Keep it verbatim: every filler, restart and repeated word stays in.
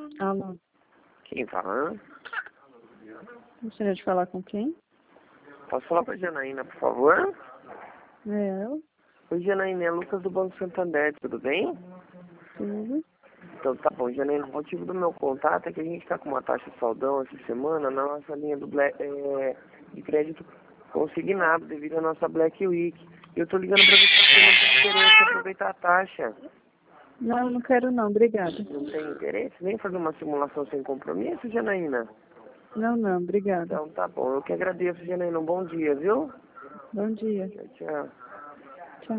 Alô, Quem falando? gostaria de falar com quem? Posso falar pra Janaína, por favor? É ela, Oi, Janaína, é Lucas do Banco Santander, tudo bem? tudo. Então tá bom, Janaína, o motivo do meu contato é que a gente tá com uma taxa saldão essa semana na nossa linha do Black, é, de crédito consignado devido à nossa Black Week. Eu tô ligando pra ver se você não tem interesse em aproveitar a taxa. Não, não quero não, obrigada. Não tem interesse? Vem fazer uma simulação sem compromisso, Janaína? Não, não, obrigada. Então tá bom, eu que agradeço, Janaína, um bom dia, viu? Bom dia. Tchau, tchau.